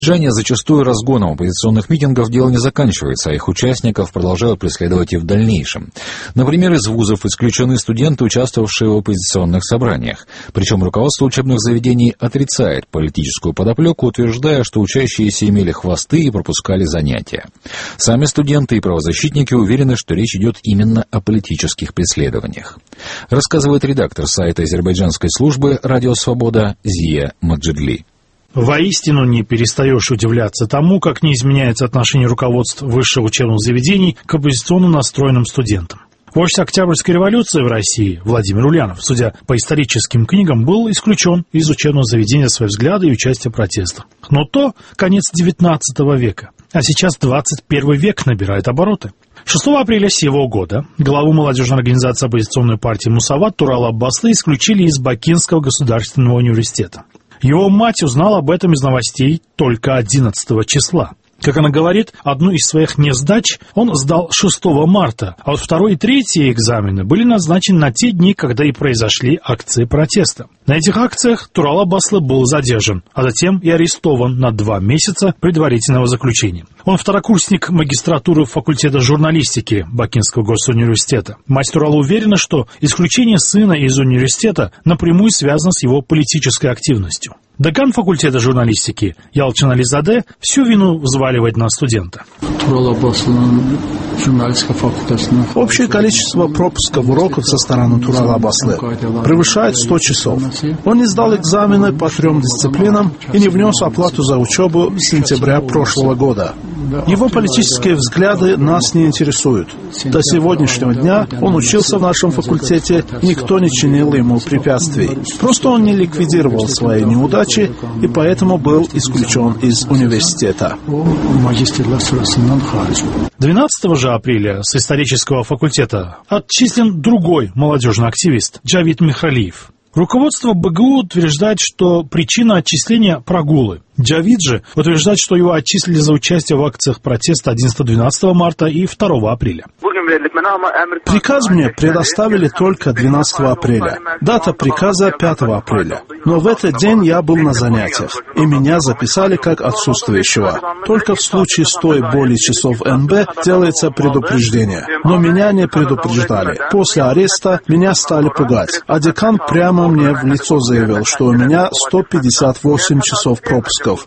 Азербайджане зачастую разгоном оппозиционных митингов дело не заканчивается, а их участников продолжают преследовать и в дальнейшем. Например, из вузов исключены студенты, участвовавшие в оппозиционных собраниях. Причем руководство учебных заведений отрицает политическую подоплеку, утверждая, что учащиеся имели хвосты и пропускали занятия. Сами студенты и правозащитники уверены, что речь идет именно о политических преследованиях. Рассказывает редактор сайта азербайджанской службы «Радио Свобода» Зия Маджидли. Воистину не перестаешь удивляться тому, как не изменяется отношение руководств высших учебных заведений к оппозиционно настроенным студентам. Вождь Октябрьской революции в России Владимир Ульянов, судя по историческим книгам, был исключен из учебного заведения за свои взгляды и участие в протестах. Но то конец XIX века, а сейчас 21 век набирает обороты. 6 апреля сего года главу молодежной организации оппозиционной партии Мусават Турала Аббаслы исключили из Бакинского государственного университета. Его мать узнала об этом из новостей только 11 числа. Как она говорит, одну из своих несдач он сдал 6 марта, а вот 2 и 3 экзамены были назначены на те дни, когда и произошли акции протеста. На этих акциях Турал Аббаслы был задержан, а затем и арестован на 2 месяца предварительного заключения. Он второкурсник магистратуры факультета журналистики Бакинского госуниверситета. Мать Турала уверена, что исключение сына из университета напрямую связано с его политической активностью. Декан факультета журналистики Ялчин Ализаде всю вину взваливает на студента. Общее количество пропусков уроков со стороны Турала Аббаслы превышает 100 часов. Он не сдал экзамены по 3 дисциплинам и не внес оплату за учебу с сентября прошлого года. Его политические взгляды нас не интересуют. До сегодняшнего дня он учился в нашем факультете, и никто не чинил ему препятствий. Просто он не ликвидировал свои неудачи и поэтому был исключен из университета. 12 же апреля с исторического факультета отчислен другой молодежный активист Джавид Михралиев. Руководство БГУ утверждает, что причина отчисления – прогулы. Джавид же утверждает, что его отчислили за участие в акциях протеста 11-12 марта и 2 апреля. Приказ мне предоставили только 12 апреля. Дата приказа 5 апреля. Но в этот день я был на занятиях, и меня записали как отсутствующего. Только в случае 100 и более часов НБ делается предупреждение. Но меня не предупреждали. После ареста меня стали пугать, а декан прямо мне в лицо заявил, что у меня 158 часов пропусков.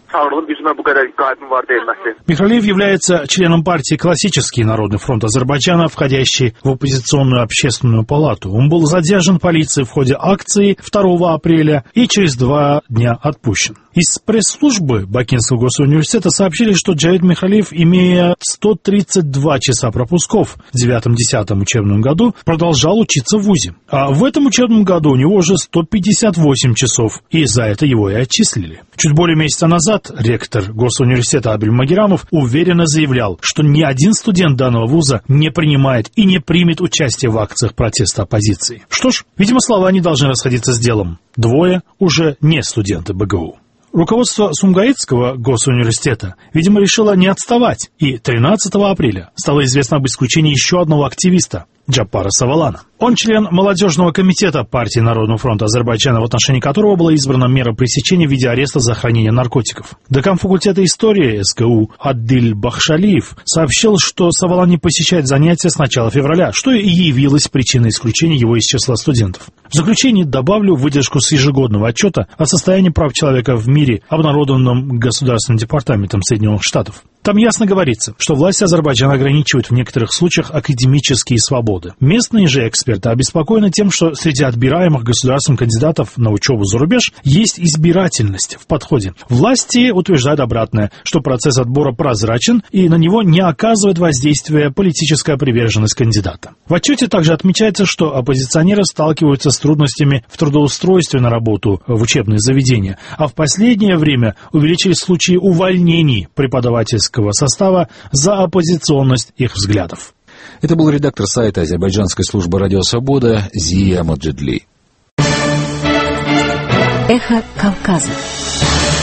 Михралиев является членом партии «Классический народный фронт Азербайджана», входящий в оппозиционную общественную палату. Он был задержан полицией в ходе акции 2 апреля и через 2 дня отпущен. Из пресс-службы Бакинского госуниверситета сообщили, что Джавид Михралиев, имея 132 часа пропусков в 9-10 учебном году, продолжал учиться в вузе. А в этом учебном году у него уже 158 часов, и за это его и отчислили. Чуть более месяца назад ректор госуниверситета Абель Магерамов уверенно заявлял, что ни один студент данного вуза не принимает и не примет участие в акциях протеста оппозиции. Что ж, видимо, слова не должны расходиться с делом. 2 уже не студенты БГУ. Руководство Сумгаитского госуниверситета, видимо, решило не отставать, и 13 апреля стало известно об исключении еще одного активиста – Джапара Савалана. Он член молодежного комитета партии Народного фронта Азербайджана, в отношении которого была избрана мера пресечения в виде ареста за хранение наркотиков. Декан факультета истории СКУ Аддиль Бахшалиев сообщил, что Савалан не посещает занятия с начала февраля, что и явилось причиной исключения его из числа студентов. В заключение добавлю выдержку с ежегодного отчета о состоянии прав человека в мире, обнародованном Государственным департаментом Соединенных Штатов. Там ясно говорится, что власти Азербайджана ограничивают в некоторых случаях академические свободы. Местные же эксперты обеспокоены тем, что среди отбираемых государством кандидатов на учебу за рубеж есть избирательность в подходе. Власти утверждают обратное, что процесс отбора прозрачен и на него не оказывает воздействия политическая приверженность кандидата. В отчете также отмечается, что оппозиционеры сталкиваются с трудностями в трудоустройстве на работу в учебные заведения, а в последнее время увеличились случаи увольнений преподавательского состава за оппозиционность их взглядов. Это был редактор сайта азербайджанской службы «Радио Свобода» Зия Маджидли. Эхо Кавказа.